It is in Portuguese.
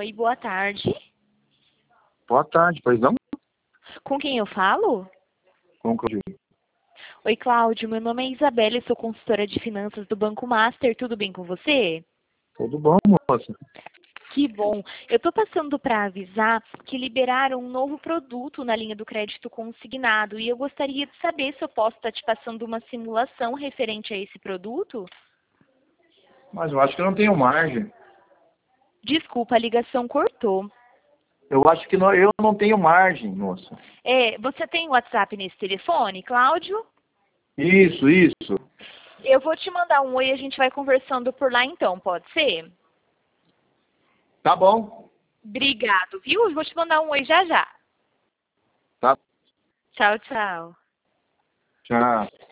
Oi, boa tarde. Boa tarde, pois não? Com quem eu falo? Com Claudio. Oi, Cláudio. Meu nome é Isabela e sou consultora de finanças do Banco Master. Tudo bem com você? Tudo bom, moça? Que bom. Eu estou passando para avisar que liberaram um novo produto na linha do crédito consignado e eu gostaria de saber se eu posso estar te passando uma simulação referente a esse produto. Mas eu acho que eu não tenho margem. Desculpa, a ligação cortou. Eu acho que eu não tenho margem, moça. Você tem WhatsApp nesse telefone, Cláudio? Isso. Eu vou te mandar um oi e a gente vai conversando por lá então, pode ser? Tá bom. Obrigado, viu? Eu vou te mandar um oi já já. Tá. Tchau, tchau. Tchau.